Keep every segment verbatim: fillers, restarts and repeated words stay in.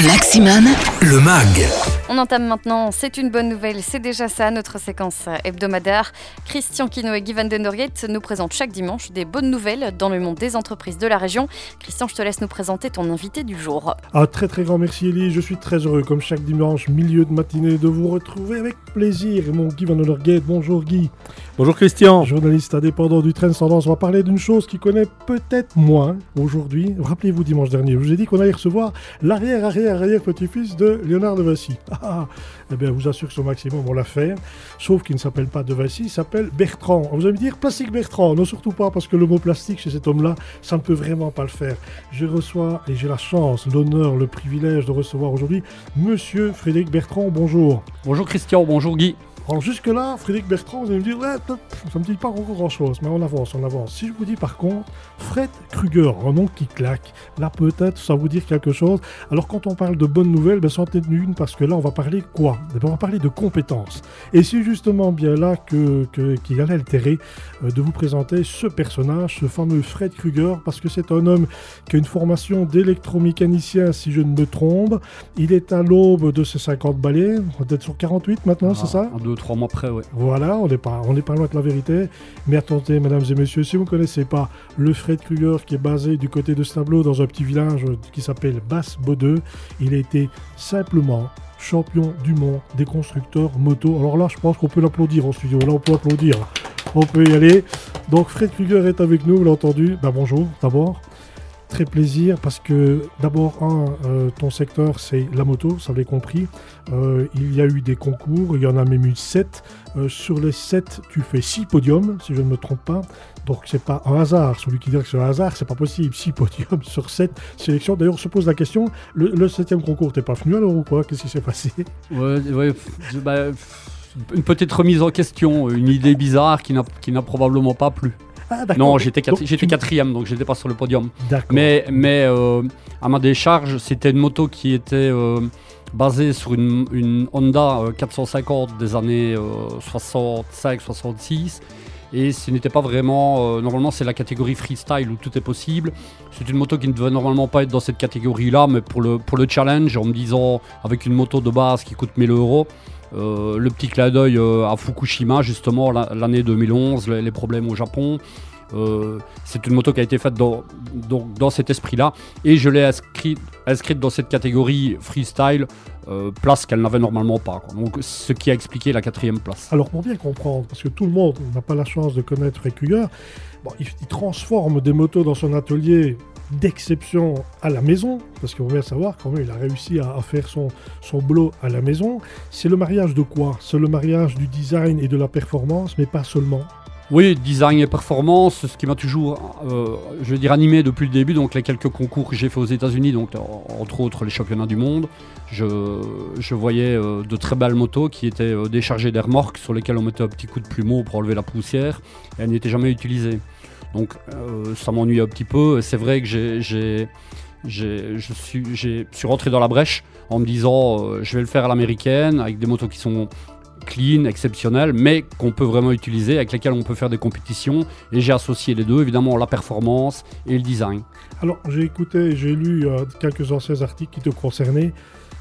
Maximum, le mag. On entame maintenant, c'est une bonne nouvelle, c'est déjà ça, notre séquence hebdomadaire. Christian Quino et Guy Van Den Dorget nous présentent chaque dimanche des bonnes nouvelles dans le monde des entreprises de la région. Christian, je te laisse nous présenter ton invité du jour. Un très très grand merci Elie, je suis très heureux comme chaque dimanche, milieu de matinée, de vous retrouver avec plaisir. Et mon Guy Van Den Dorget, bonjour Guy. Bonjour Christian. Journaliste indépendant du Trends Tendance, on va parler d'une chose qu'il connaît peut-être moins aujourd'hui. Rappelez-vous dimanche dernier, je vous ai dit qu'on allait recevoir l'arrière-arrière-arrière petit-fils de Léonard de Vassy. Ah, eh bien, je vous assure que sur Maximum, on l'a fait. Sauf qu'il ne s'appelle pas de Vassy, il s'appelle Bertrand. Vous allez me dire, plastique Bertrand. Non, surtout pas, parce que le mot plastique chez cet homme-là, ça ne peut vraiment pas le faire. Je reçois, et j'ai la chance, l'honneur, le privilège de recevoir aujourd'hui Monsieur Frédéric Bertrand. Bonjour. Bonjour Christian, bonjour Guy. Alors jusque-là, Frédéric Bertrand, vous allez me dire, ouais, ça me dit pas encore grand-chose, mais on avance, on avance. Si je vous dis par contre, Fred Kruger, un nom qui claque, là peut-être ça vous dire quelque chose. Alors quand on parle de bonnes nouvelles, ben c'en est une, parce que là on va parler quoi ? Eh ben, on va parler de compétences. Et c'est justement bien là que, que, qu'il allait altérer euh, de vous présenter ce personnage, ce fameux Fred Kruger, parce que c'est un homme qui a une formation d'électromécanicien, si je ne me trompe. Il est à l'aube de ses cinquante balais, on est peut-être sur quarante-huit maintenant, ah, c'est ça ? Deux, trois mois près, oui. Voilà, on n'est pas, on n'est pas loin de la vérité. Mais attendez, mesdames et messieurs, si vous ne connaissez pas le Fred Kruger qui est basé du côté de Stablo dans un petit village qui s'appelle Basse-Bodeux, il a été simplement champion du monde des constructeurs moto. Alors là, je pense qu'on peut l'applaudir en studio. Là, on peut applaudir. On peut y aller. Donc, Fred Kruger est avec nous, vous l'avez entendu. Ben, bonjour, d'abord. Très plaisir parce que d'abord, un, euh, ton secteur c'est la moto, ça l'avez compris. Euh, il y a eu des concours, il y en a même eu sept. Euh, sur les sept, tu fais six podiums, si je ne me trompe pas. Donc c'est pas un hasard. Celui qui dit que c'est un hasard, c'est pas possible. six podiums sur sept sélections. D'ailleurs, on se pose la question, le, le septième concours, t'es pas venu alors ou quoi ? Qu'est-ce qui s'est passé ? Ouais, ouais, bah, une petite remise en question, une idée bizarre qui n'a, qui n'a probablement pas plu. Ah, non, j'étais, quat- j'étais tu... quatrième, donc j'étais pas sur le podium. D'accord. Mais, mais euh, à ma décharge, c'était une moto qui était euh, basée sur une, une Honda euh, quatre cent cinquante des années euh, soixante-cinq soixante-six. Et ce n'était pas vraiment... Euh, normalement, c'est la catégorie freestyle où tout est possible. C'est une moto qui ne devait normalement pas être dans cette catégorie-là, mais pour le, pour le challenge, en me disant, avec une moto de base qui coûte mille euros, Euh, le petit clin d'œil euh, à Fukushima, justement, la, l'année deux mille onze, les, les problèmes au Japon. Euh, c'est une moto qui a été faite dans, dans, dans cet esprit-là. Et je l'ai inscrit, inscrite dans cette catégorie freestyle, euh, place qu'elle n'avait normalement pas, quoi. Donc, ce qui a expliqué la quatrième place. Alors, pour bien comprendre, parce que tout le monde n'a pas la chance de connaître Fred Kruger, bon, il, il transforme des motos dans son atelier d'exception à la maison, parce qu'on va bien savoir quand même il a réussi à, à faire son, son boulot à la maison. C'est le mariage de quoi ? C'est le mariage du design et de la performance, mais pas seulement. Oui, design et performance, ce qui m'a toujours, euh, je veux dire, animé depuis le début. Donc les quelques concours que j'ai fait aux États-Unis, donc entre autres les championnats du monde, je, je voyais euh, de très belles motos qui étaient euh, déchargées des remorques sur lesquelles on mettait un petit coup de plumeau pour enlever la poussière, et elles n'étaient jamais utilisées. Donc euh, ça m'ennuie un petit peu. C'est vrai que j'ai, j'ai, j'ai, je suis, j'ai, suis rentré dans la brèche en me disant euh, je vais le faire à l'américaine avec des motos qui sont clean, exceptionnelles, mais qu'on peut vraiment utiliser, avec lesquelles on peut faire des compétitions. Et j'ai associé les deux, évidemment la performance et le design. Alors j'ai écouté, j'ai lu euh, quelques anciens articles qui te concernaient.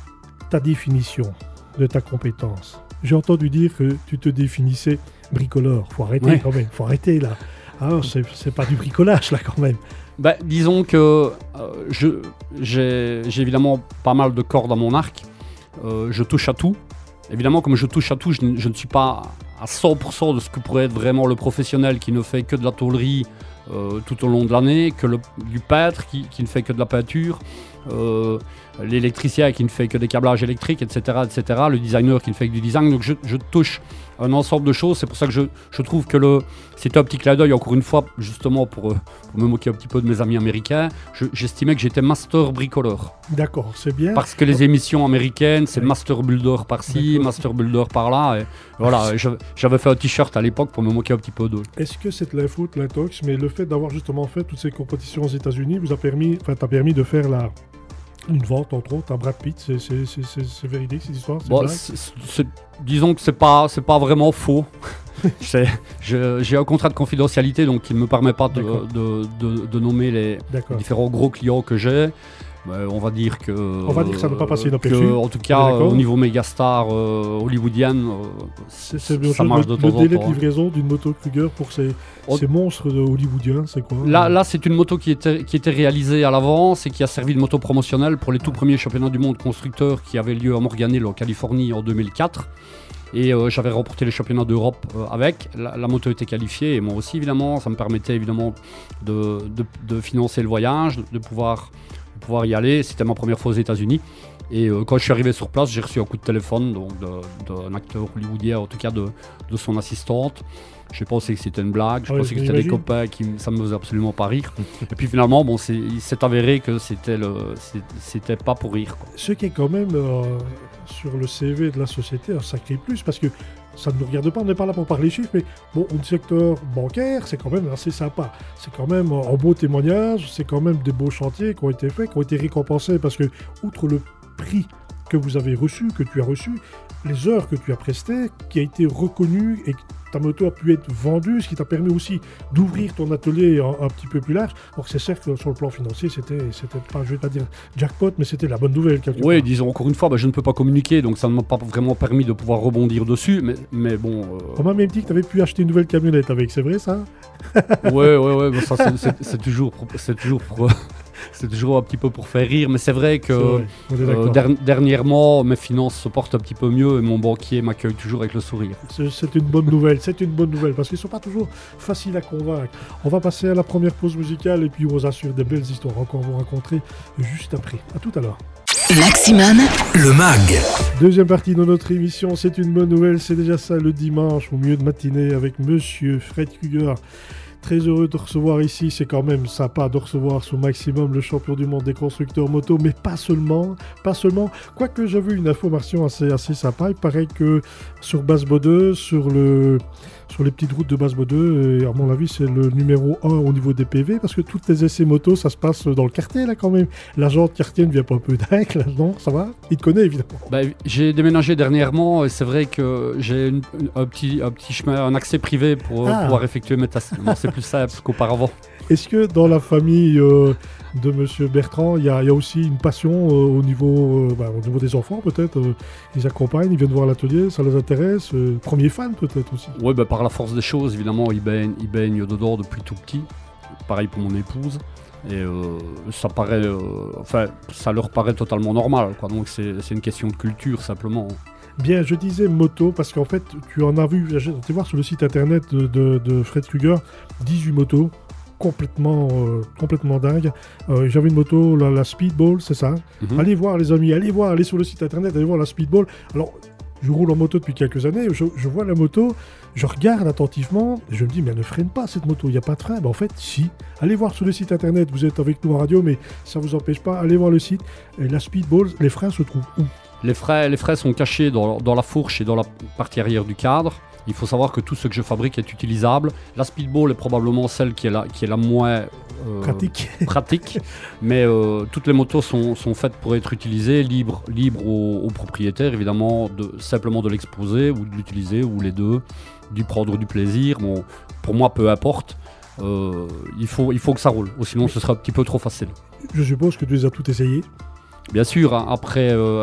Ta définition de ta compétence. J'ai entendu dire que tu te définissais bricoleur. Faut arrêter ouais. quand même, faut arrêter là. Ah, c'est, c'est pas du bricolage là quand même. Bah, disons que euh, je, j'ai, j'ai évidemment pas mal de cordes à mon arc. Euh, je touche à tout. Évidemment, comme je touche à tout, je, je ne suis pas à cent pour cent de ce que pourrait être vraiment le professionnel qui ne fait que de la tôlerie euh, tout au long de l'année, que le, du peintre qui, qui ne fait que de la peinture, euh, l'électricien qui ne fait que des câblages électriques, et cetera, et cetera, le designer qui ne fait que du design. Donc je, je touche un ensemble de choses. C'est pour ça que je, je trouve que le, c'était un petit clin d'œil, encore une fois, justement pour, pour me moquer un petit peu de mes amis américains. Je, j'estimais que j'étais master bricoleur. D'accord, c'est bien. Parce que les émissions américaines, c'est oui. master builder par-ci, D'accord. master builder par-là. Et voilà, je, j'avais fait un t-shirt à l'époque pour me moquer un petit peu d'eux. Est-ce que c'est de l'info, de l'intox, mais le fait d'avoir justement fait toutes ces compétitions aux États-Unis vous a permis, enfin, t'a permis de faire la une vente entre autres à Brad Pitt, c'est, c'est, c'est, c'est, c'est véridique cette histoire, c'est bon, c'est, c'est, disons que c'est pas, c'est pas vraiment faux. c'est, je, j'ai un contrat de confidentialité donc qui ne me permet pas de, de, de, de nommer les D'accord. différents gros clients que j'ai. Ouais, on va dire que. On va dire que ça n'a pas passé inaperçu. Que, en tout cas, au niveau mégastar euh, hollywoodienne, euh, c'est, c'est ça marche le, de temps en temps. Le délai de livraison d'une moto Kruger pour ces, on... ces monstres de hollywoodiens, c'est quoi? Là, là, c'est une moto qui était, qui était réalisée à l'avance et qui a servi de moto promotionnelle pour les tout premiers championnats du monde constructeurs qui avaient lieu à Morgan Hill, en Californie, en deux mille quatre. Et euh, j'avais remporté les championnats d'Europe euh, avec. La, la moto était qualifiée et moi aussi, évidemment. Ça me permettait évidemment de, de, de financer le voyage, de, de, pouvoir, de pouvoir y aller. C'était ma première fois aux États-Unis. Et euh, quand je suis arrivé sur place, j'ai reçu un coup de téléphone donc d'un acteur hollywoodien, en tout cas de, de son assistante. Je pensais que c'était une blague, je ouais, pensais que c'était des copains, qui, ça me faisait absolument pas rire. Et puis finalement, bon, c'est, il s'est avéré que c'était, le, c'était pas pour rire, quoi. Ce qui est quand même euh, sur le C V de la société un sacré plus, parce que ça ne nous regarde pas, on n'est pas là pour parler chiffres, mais bon, au secteur bancaire, c'est quand même assez sympa. C'est quand même un beau témoignage, c'est quand même des beaux chantiers qui ont été faits, qui ont été récompensés, parce que, outre le prix que vous avez reçu, que tu as reçu, les heures que tu as prestées, qui a été reconnu et ta moto a pu être vendue, ce qui t'a permis aussi d'ouvrir ton atelier un, un petit peu plus large. Donc c'est certes que sur le plan financier, c'était, c'était pas, je vais pas dire jackpot, mais c'était la bonne nouvelle. Oui, part. Disons encore une fois, bah, je ne peux pas communiquer, donc ça ne m'a pas vraiment permis de pouvoir rebondir dessus, mais, mais bon... Euh... On m'a même dit que tu avais pu acheter une nouvelle camionnette avec, c'est vrai ça? Ouais, ouais, ouais, bah, ça c'est, c'est, c'est toujours... C'est toujours pour... C'est toujours un petit peu pour faire rire, mais c'est vrai que c'est vrai, euh, der- dernièrement, mes finances se portent un petit peu mieux et mon banquier m'accueille toujours avec le sourire. C'est, c'est une bonne nouvelle, c'est une bonne nouvelle, parce qu'ils ne sont pas toujours faciles à convaincre. On va passer à la première pause musicale et puis on vous assure des belles histoires encore vous rencontrer juste après. À tout à l'heure. Maximum, le mag. Deuxième partie de notre émission, c'est une bonne nouvelle, c'est déjà ça le dimanche, au milieu de matinée, avec Monsieur Fred Kruger. Très heureux de recevoir ici, c'est quand même sympa de recevoir sous Maximum le champion du monde des constructeurs moto, mais pas seulement, pas seulement. Quoique j'ai vu une information assez, assez sympa, il paraît que sur Basse-Bodeux, sur, le, sur les petites routes de Basse-Bodeux, et à mon avis c'est le numéro un au niveau des P V, parce que toutes les essais moto, ça se passe dans le quartier là quand même. L'agent de quartier ne vient pas un peu dingue là, non, ça va? Il te connaît évidemment. Bah, j'ai déménagé dernièrement et c'est vrai que j'ai une, une, un, petit, un petit chemin, un accès privé pour ah. pouvoir effectuer mes tests. Bon, c'est plus simple qu'auparavant. Est-ce que dans la famille euh, de Monsieur Bertrand, il y, y a aussi une passion euh, au, niveau, euh, bah, au niveau des enfants peut-être euh, ils accompagnent, ils viennent voir l'atelier, ça les intéresse euh, premier fan peut-être aussi. Oui, bah, par la force des choses, évidemment, ils baignent, ils baignent dedans depuis tout petit. Pareil pour mon épouse. Et euh, ça paraît, euh, enfin, ça leur paraît totalement normal, quoi. Donc c'est, c'est une question de culture simplement. Bien, je disais moto parce qu'en fait, tu en as vu, tu voir sur le site internet de, de, de Fred Kruger, dix-huit motos, complètement, euh, complètement dingue. Euh, j'avais une moto, la, la Speedball, c'est ça. Mm-hmm. Allez voir les amis, allez voir, allez sur le site internet, allez voir la Speedball. Alors, je roule en moto depuis quelques années, je, je vois la moto, je regarde attentivement, et je me dis, mais elle ne freine pas cette moto, il n'y a pas de frein. Ben, en fait, si. Allez voir sur le site internet, vous êtes avec nous en radio, mais ça ne vous empêche pas, allez voir le site. Et la Speedball, les freins se trouvent où? Les freins, les freins sont cachés dans, dans la fourche et dans la partie arrière du cadre. Il faut savoir que tout ce que je fabrique est utilisable. La Speedball est probablement celle qui est la, qui est la moins euh, pratique. pratique. Mais euh, toutes les motos sont, sont faites pour être utilisées, libres libre aux, aux propriétaires, évidemment, de, simplement de l'exposer ou de l'utiliser, ou les deux, d'y prendre du plaisir. Bon, pour moi, peu importe. Euh, il, faut, il faut que ça roule, ou sinon ce sera un petit peu trop facile. Je suppose que tu les as toutes essayées. Bien sûr, hein, après, euh,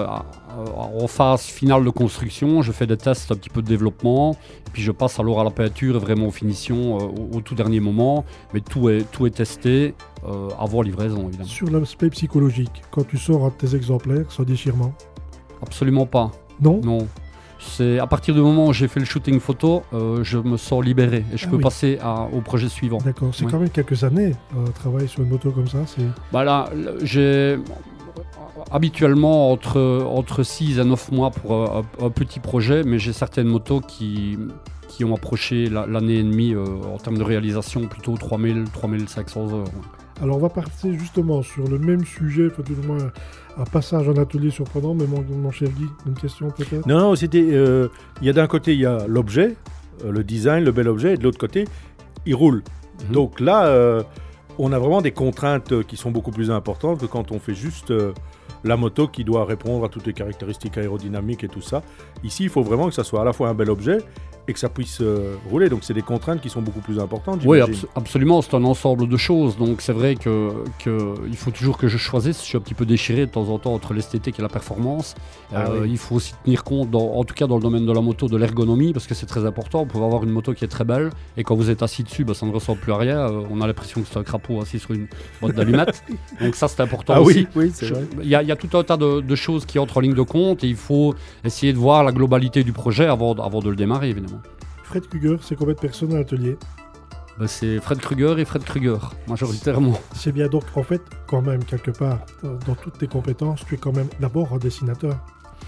en phase finale de construction, je fais des tests, un petit peu de développement, et puis je passe alors à la peinture et vraiment aux finitions euh, au, au tout dernier moment, mais tout est, tout est testé euh, avant livraison, évidemment. Sur l'aspect psychologique, quand tu sors à tes exemplaires, sans déchirement? Absolument pas. Non? Non. C'est à partir du moment où j'ai fait le shooting photo, euh, je me sens libéré et je ah peux oui. passer à, au projet suivant. D'accord, c'est ouais. quand même quelques années, euh, travailler sur une moto comme ça, c'est... Bah là, j'ai... habituellement entre, entre six et neuf mois pour un, un petit projet, mais j'ai certaines motos qui, qui ont approché la, l'année et demie euh, en termes de réalisation, plutôt trois mille, trois mille cinq cents heures. Alors on va partir justement sur le même sujet, peut-être au moins un passage en atelier surprenant, mais mon, mon cher Guy, une question peut-être? Non, non, c'était, il euh, y a d'un côté, il y a l'objet, euh, le design, le bel objet, et de l'autre côté, il roule. Mm-hmm. Donc là, euh, on a vraiment des contraintes qui sont beaucoup plus importantes que quand on fait juste... Euh, la moto qui doit répondre à toutes les caractéristiques aérodynamiques et tout ça. Ici, il faut vraiment que ça soit à la fois un bel objet et que ça puisse euh, rouler. Donc, c'est des contraintes qui sont beaucoup plus importantes, Oui, j'imagine. abs- absolument, c'est un ensemble de choses. Donc, c'est vrai que, que il faut toujours que je choisisse. Je suis un petit peu déchiré de temps en temps entre l'esthétique et la performance. Ah Euh, oui. Il faut aussi tenir compte, dans- en tout cas dans le domaine de la moto, de l'ergonomie, parce que c'est très important. Vous pouvez avoir une moto qui est très belle, et quand vous êtes assis dessus, bah, ça ne ressemble plus à rien. Euh, on a l'impression que c'est un crapaud assis sur une boîte d'allumettes. Donc ça, c'est important Ah aussi. oui, oui, c'est Je- vrai. Il y, a- il y a tout un tas de, de choses qui entrent en ligne de compte, et il faut essayer de voir la globalité du projet avant, avant de le démarrer, évidemment. Fred Kruger, c'est combien de personnes à l'atelier? Bah, c'est Fred Kruger et Fred Kruger, majoritairement. C'est bien, donc en fait, quand même, quelque part, dans, dans toutes tes compétences, tu es quand même d'abord un dessinateur.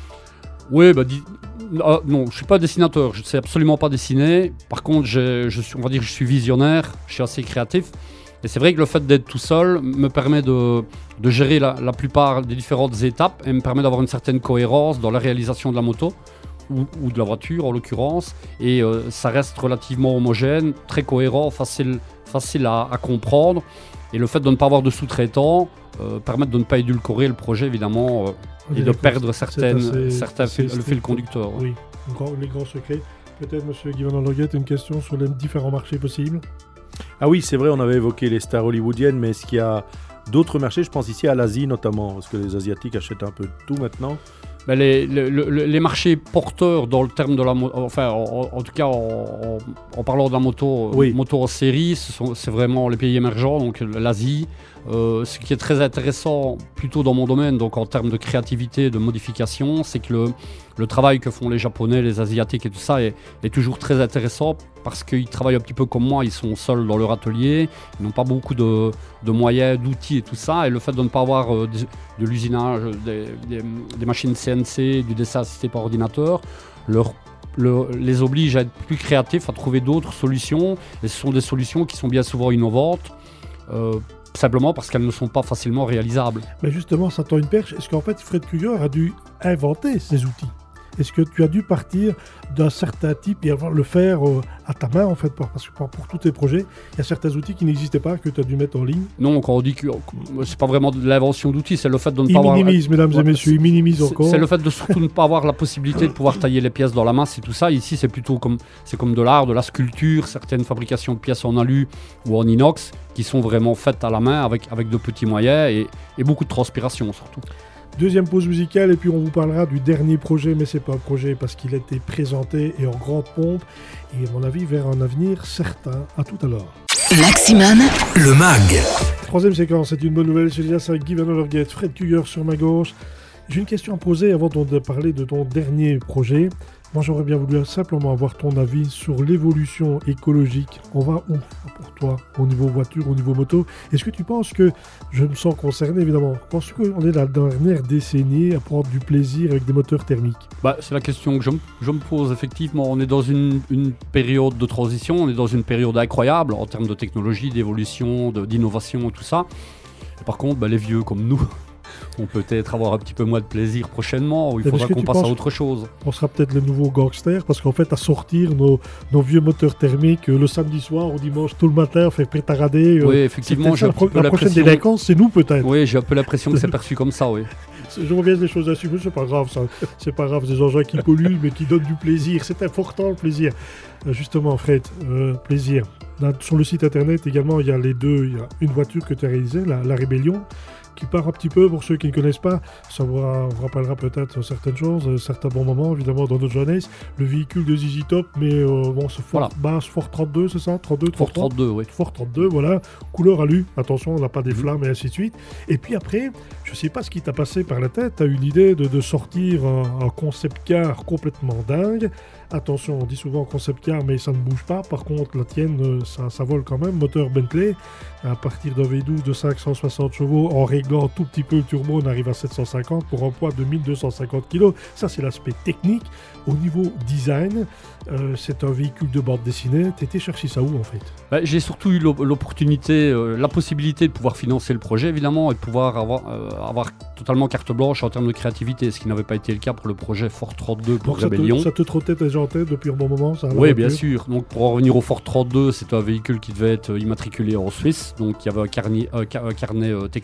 Oui, bah, di- ah, non, je suis pas dessinateur, je ne sais absolument pas dessiner. Par contre, j'ai- je suis, on va dire que je suis visionnaire, je suis assez créatif. Et c'est vrai que le fait d'être tout seul me permet de, de gérer la, la plupart des différentes étapes et me permet d'avoir une certaine cohérence dans la réalisation de la moto ou, ou de la voiture en l'occurrence. Et euh, ça reste relativement homogène, très cohérent, facile, facile à, à comprendre. Et le fait de ne pas avoir de sous-traitants euh, permet de ne pas édulcorer le projet évidemment euh, On et est de d'accord, perdre c'est certaines, assez- certains c'est fil- le fil strict. conducteur. Oui, grand- les grands secrets. Peut-être, monsieur Guy Van Lorguette, une question sur les différents marchés possibles. Ah oui, c'est vrai, on avait évoqué les stars hollywoodiennes, mais est-ce qu'il y a d'autres marchés? Je pense ici à l'Asie notamment, parce que les Asiatiques achètent un peu de tout maintenant. Ben, les, le- le- les marchés porteurs dans le terme de la moto, enfin en, en- en tout cas en, en- en parlant de la moto, Oui. moto en série, ce sont- c'est vraiment les pays émergents, donc l'Asie. Euh, ce qui est très intéressant plutôt dans mon domaine, donc en termes de créativité, de modification, c'est que le, le travail que font les Japonais, les Asiatiques et tout ça est, est toujours très intéressant parce qu'ils travaillent un petit peu comme moi, ils sont seuls dans leur atelier, ils n'ont pas beaucoup de, de moyens, d'outils et tout ça, et le fait de ne pas avoir euh, des- de l'usinage, des, des- des machines C N C, du dessin assisté par ordinateur, leur, le- les oblige à être plus créatifs, à trouver d'autres solutions, et ce sont des solutions qui sont bien souvent innovantes, euh, simplement parce qu'elles ne sont pas facilement réalisables. Mais justement, ça tend une perche. Est-ce qu'en fait, Fred Kruger a dû inventer ces outils? Est-ce que tu as dû partir d'un certain type et avoir le faire euh, à ta main, en fait, pour- parce que pour, pour tous tes projets, il y a certains outils qui n'existaient pas, que tu as dû mettre en ligne? Non, quand on dit que que c'est pas vraiment de l'invention d'outils, c'est le fait de ne Il pas avoir... minimise, mesdames et Ouais, messieurs, il minimise C'est- encore. C'est le fait de surtout ne pas avoir la possibilité de pouvoir tailler les pièces dans la masse et tout ça. Ici, c'est plutôt comme, c'est comme de l'art, de la sculpture, certaines fabrications de pièces en alu ou en inox qui sont vraiment faites à la main avec, avec de petits moyens et, et beaucoup de transpiration surtout. Deuxième pause musicale, et puis on vous parlera du dernier projet, mais c'est pas un projet parce qu'il a été présenté et en grande pompe, et à mon avis vers un avenir certain. À tout à l'heure. Maximum, le mag. Troisième séquence, c'est une bonne nouvelle, c'est déjà ça, Guy Van Lorguette, Fred Kruger sur ma gauche. J'ai une question à poser avant de parler de ton dernier projet. Moi, j'aurais bien voulu simplement avoir ton avis sur l'évolution écologique. On va où pour toi, au niveau voiture, au niveau moto? Est-ce que tu penses que, je me sens concerné évidemment, penses-tu qu'on est la dernière décennie à prendre du plaisir avec des moteurs thermiques? Bah, c'est la question que je, me- je me pose effectivement. On est dans une, une période de transition, on est dans une période incroyable en termes de technologie, d'évolution, de- d'innovation et tout ça. Et par contre, bah, les vieux comme nous, on peut peut-être avoir un petit peu moins de plaisir prochainement, ou il Mais faudra est-ce que qu'on tu passe à penses- autre chose. On sera peut-être le nouveau gangster, parce qu'en fait, à sortir nos, nos vieux moteurs thermiques euh, le samedi soir ou dimanche tout le matin, faire pétarader. euh, Oui, c'est effectivement, peut-être j'ai ça, un la, petit pro- peu la prochaine l'impression- délinquance, c'est nous peut-être. Oui, j'ai un peu l'impression que c'est perçu comme ça, oui. Je reviens des choses à suivre, c'est pas grave ça. C'est pas grave, des engins qui polluent mais qui donnent du plaisir. C'est important le plaisir. Euh, justement, Fred, euh, plaisir. Là, sur le site internet également, il y a les deux. Il y a une voiture que tu as réalisée, la, la Rébellion, qui part un petit peu, pour ceux qui ne connaissent pas, ça vous, ra- vous rappellera peut-être certaines choses, euh, certains bons moments, évidemment, dans notre jeunesse. Le véhicule de Z Z Top, mais euh, bon, ce Ford Voilà. basse, Ford trente-deux, c'est ça trente-deux, Fort trente-trois trente-deux, oui. Ford trente-deux, voilà, couleur alu, attention, on n'a pas des Mhm. flammes et ainsi de suite. Et puis après, je sais pas ce qui t'a passé par la tête, tu as eu l'idée de, de sortir un, un concept car complètement dingue. Attention, on dit souvent concept car, mais ça ne bouge pas. Par contre, la tienne, euh, ça, ça vole quand même. Moteur Bentley, à partir d'un V douze de cinq cent soixante chevaux, en réglant un tout petit peu le turbo, on arrive à sept cent cinquante pour un poids de mille deux cent cinquante kilos. Ça, c'est l'aspect technique. Au niveau design, euh, c'est un véhicule de bande dessinée. Tu étais chercher ça où, en fait? Bah, j'ai surtout eu l'op- l'opportunité, euh, la possibilité de pouvoir financer le projet évidemment et de pouvoir avoir, euh, avoir totalement carte blanche en termes de créativité, ce qui n'avait pas été le cas pour le projet Ford trente-deux pour Donc ça te, Rébellion. ça te trottait déjà en tête depuis un bon moment, ça? la Oui, bien voiture sûr. Donc pour en revenir au Ford trente-deux, c'était un véhicule qui devait être euh, immatriculé en Suisse, donc il y avait un carnet, un ca- un carnet euh, technique qui était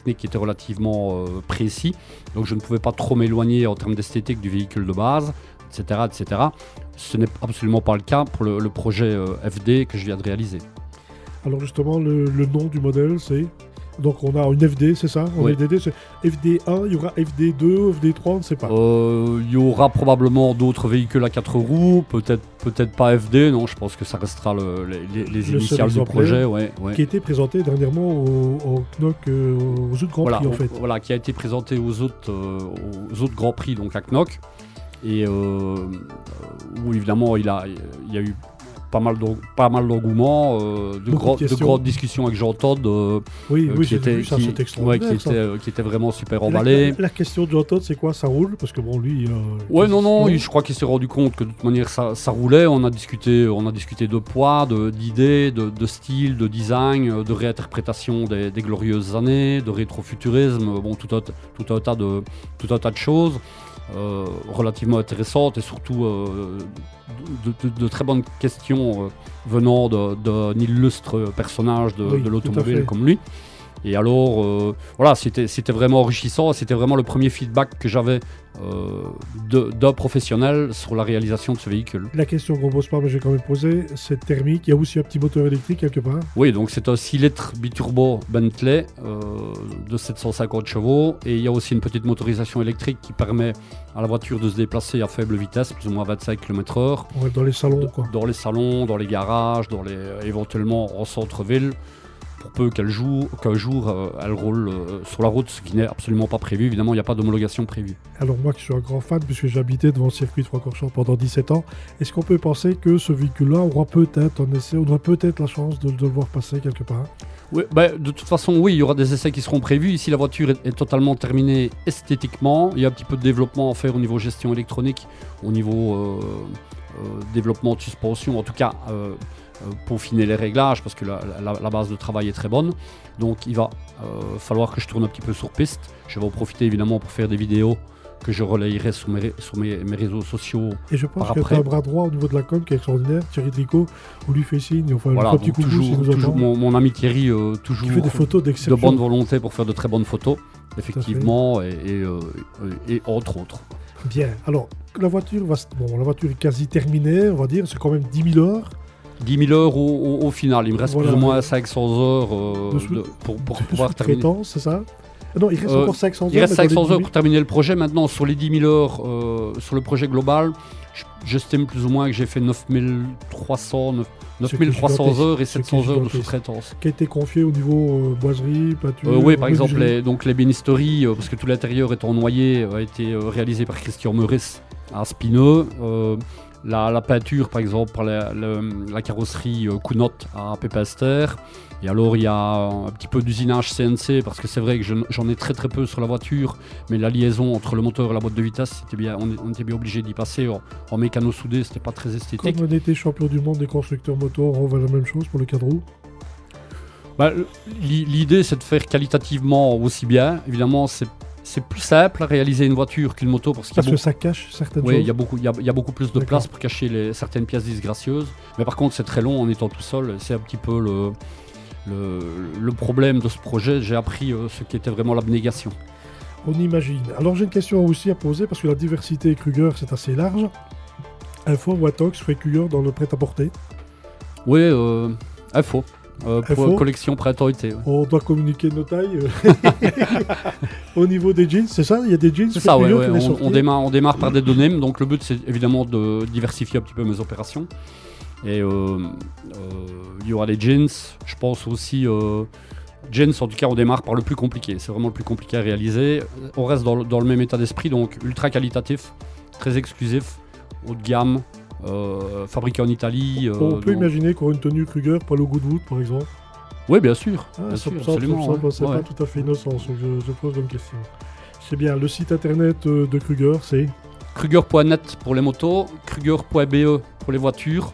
relativement euh, précis. Donc je ne pouvais pas trop m'éloigner en termes d'esthétique du véhicule de base, et cetera, et cetera. Ce n'est absolument pas le cas pour le, le projet euh, F D que je viens de réaliser. Alors justement, le, le nom du modèle, c'est... Donc on a une F D, c'est ça? Oui. F D D, c'est F D un, il y aura F D deux, F D trois, on ne sait pas. Euh, il y aura probablement d'autres véhicules à quatre roues, peut-être peut-être pas F D, non, je pense que ça restera le, les, les Le initiales du projet. Ouais, ouais. Qui a été présenté dernièrement au, au C N O C, euh, aux autres Grands Voilà, Prix en on- fait. voilà, qui a été présenté aux autres, euh, aux autres Grands Prix, donc à C N O C, et euh, où évidemment il, a, il y a eu pas mal d'eng- pas mal d'engouement, euh, de, Beaucoup gros- de de questions. grandes discussions avec Jean Todt, euh, Oui, euh, oui, qui, j'ai était, vu ça, qui, c'est ouais, extraordinaire. qui, ça. était, euh, qui était vraiment super La- emballé. La, la question de Jean Todt, c'est quoi? Ça roule? Parce que bon, lui... Euh, Ouais, non, non, non. il- je crois qu'il s'est rendu compte que de toute manière ça, ça roulait. On a discuté, on a discuté de poids, de- d'idées, de, de style, de design, euh, de réinterprétation des, des glorieuses années, de rétrofuturisme, bon, tout un, tout un tas de, tout un tas de choses euh, relativement intéressantes et surtout euh, de, de- de très bonnes questions euh, venant de- d'un illustre personnage de, Oui, de tout à l'automobile fait. comme lui. Et alors, euh, voilà, c'était c'était vraiment enrichissant. C'était vraiment le premier feedback que j'avais euh, de- d'un professionnel sur la réalisation de ce véhicule. La question qu'on pose pas, mais j'ai quand même posé, c'est thermique. Il y a aussi un petit moteur électrique quelque part. Oui, donc c'est un six litres biturbo Bentley euh, de sept cent cinquante chevaux. Et il y a aussi une petite motorisation électrique qui permet à la voiture de se déplacer à faible vitesse, plus ou moins vingt-cinq kilomètres heure, On va être dans les salons, quoi. dans les salons, dans les garages, dans les, éventuellement en centre-ville, pour peu qu'elle joue, qu'un jour euh, elle roule euh, sur la route, ce qui n'est absolument pas prévu. Évidemment, il n'y a pas d'homologation prévue. Alors moi qui suis un grand fan, puisque j'habitais devant le circuit de Francorchamps pendant dix-sept ans, est-ce qu'on peut penser que ce véhicule-là aura peut-être un essai, on aura peut-être la chance de, de le voir passer quelque part? Oui, bah, de toute façon, oui, il y aura des essais qui seront prévus. Ici, la voiture est, est totalement terminée esthétiquement. Il y a un petit peu de développement à faire au niveau gestion électronique, au niveau euh, euh, développement de suspension, en tout cas euh, euh, peaufiner les réglages, parce que la, la- la base de travail est très bonne. Donc, il va euh, falloir que je tourne un petit peu sur piste. Je vais en profiter évidemment pour faire des vidéos que je relayerai sur mes, ré- sur mes, mes réseaux sociaux. Et je pense Par qu'il y a après. un bras droit au niveau de la com qui est extraordinaire, Thierry Tricot, où lui fait signe, enfin Voilà, un petit donc coucou s'il toujours, nous toujours entend, mon, mon ami Thierry, euh, qui toujours fait des photos de d'exception. bonne volonté pour faire de très bonnes photos, effectivement, et, et, euh, et- et entre autres. Bien, alors la voiture, va, s- bon, la voiture est quasi terminée, on va dire, c'est quand même dix mille heures. dix mille heures au, au- au final, il me reste Voilà. plus ou moins cinq cents heures euh, De sous- de- pour, pour de pouvoir terminer. sous-traitance, c'est ça? Ah non, il reste Euh, encore cinq cents heures. Il reste mais dans les cinq cents dix heures mille pour terminer le projet. Maintenant, sur les dix mille heures, euh, sur le projet global, je- j'estime plus ou moins que j'ai fait neuf mille trois cents, neuf mille trois cents gigantesque. heures et Ce qui est sept cents heures de gigantesque. sous-traitance. qui a été confié au niveau euh, boiserie, peinture. Euh, oui, par exemple, menuiserie. les, donc les bénisteries, euh, parce que tout l'intérieur étant noyé, euh, a été euh, réalisé par Christian Meurice à Spineux. Euh, la, la peinture, par exemple, par la, le- la carrosserie euh, Counot à Pépinster. Et alors, il y a un petit peu d'usinage C N C, parce que c'est vrai que je n- j'en ai très très peu sur la voiture, mais la liaison entre le moteur et la boîte de vitesse, c'était bien, on, est- on était bien obligé d'y passer en, en mécano soudé, c'était pas très esthétique. Comme on était champion du monde des constructeurs motos, on va la même chose pour le cadre roue. Bah, l'i- L'idée, c'est de faire qualitativement aussi bien. Évidemment, c'est c'est plus simple à réaliser une voiture qu'une moto, parce qu'il y a Parce que beaucoup, ça cache certaines oui, il choses. y a beaucoup, il y a, il y a beaucoup plus de D'accord. place pour cacher les, certaines pièces disgracieuses. Mais par contre, c'est très long en étant tout seul. C'est un petit peu le, le, le problème de ce projet. J'ai appris euh, ce qui était vraiment l'abnégation. On imagine. Alors j'ai une question aussi à poser, parce que la diversité Kruger, c'est assez large. Info, Wattox, Fred Kruger dans le prêt-à-porter. Oui, euh, info. Euh, pour Info. collection printemps-été. ouais. On doit communiquer nos tailles. euh. Au niveau des jeans, c'est ça? Il y a des jeans C'est Fred ça, ouais, Kruger ouais, qui vont on, sortir on démarre, on démarre par des données, donc le but c'est évidemment de diversifier un petit peu mes opérations. Et euh, euh, il y aura des jeans, je pense aussi, euh, jeans en tout cas on démarre par le plus compliqué, c'est vraiment le plus compliqué à réaliser. On reste dans le, dans le même état d'esprit, donc ultra qualitatif, très exclusif, haut de gamme, euh, fabriqué en Italie. euh, On peut donc- imaginer qu'on a une tenue Kruger, pas le Goodwood par exemple. Oui, bien sûr, Ah, bien ça, sûr, ça, absolument. ça, ouais. c'est Ouais. pas tout à fait innocent, ce que je, je pose comme question. C'est bien, le site internet euh, de Kruger, c'est Kruger point net pour les motos, Kruger point B E pour les voitures,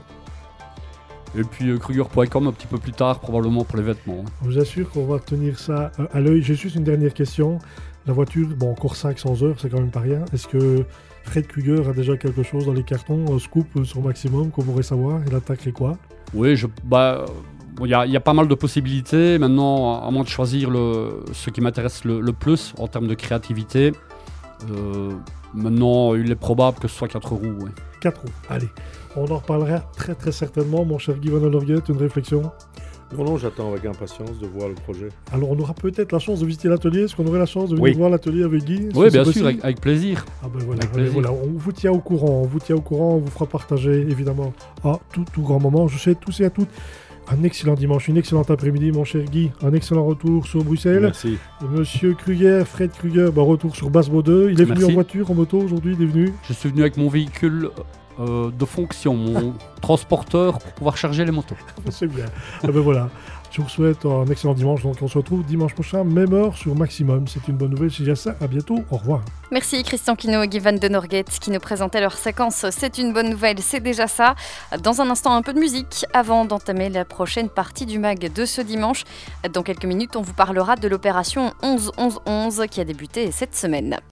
et puis euh, Kruger point com un petit peu plus tard probablement pour les vêtements. Je vous assure qu'on va tenir ça euh, à l'œil. J'ai juste une dernière question. La voiture, bon, encore cinq cents heures, c'est quand même pas rien. Est-ce que Fred Kruger a déjà quelque chose dans les cartons, un scoop euh, sur maximum qu'on pourrait savoir? Il attaquerait quoi? Oui, je, bah, bon, y, a, y a pas mal de possibilités. Maintenant, à moins de choisir le, ce qui m'intéresse le, le plus en termes de créativité, euh, maintenant, il est probable que ce soit quatre roues. Ouais. quatre roues, allez. On en reparlera très très certainement, mon cher Guy Van Norgate, une réflexion. Non, non, j'attends avec impatience de voir le projet. Alors, on aura peut-être la chance de visiter l'atelier. Est-ce qu'on aurait la chance de venir oui. voir l'atelier avec Guy? Oui, bien sûr, avec, avec plaisir. Ah ben voilà, avec ben voilà, on vous tient au courant, on vous tient au courant, on vous fera partager, évidemment, à tout, tout grand moment. Je souhaite tous et à toutes un excellent dimanche, une excellente après-midi, mon cher Guy. Un excellent retour sur Bruxelles. Merci. Monsieur Kruger, Fred Kruger, ben, retour sur Basse-Beau deux. Il est venu Merci. en voiture, en moto aujourd'hui, il est venu. Je suis venu avec mon véhicule euh, de fonction, mon transporteur pour pouvoir charger les motos. C'est bien. Ah ben voilà. Je vous souhaite un excellent dimanche. Donc on se retrouve dimanche prochain, même heure sur Maximum. C'est une bonne nouvelle. C'est déjà ça. À bientôt. Au revoir. Merci Christian Quinault et Guy Van Den Norgate qui nous présentaient leur séquence C'est une bonne nouvelle, c'est déjà ça. Dans un instant, un peu de musique avant d'entamer la prochaine partie du mag de ce dimanche. Dans quelques minutes, on vous parlera de l'opération onze onze onze qui a débuté cette semaine.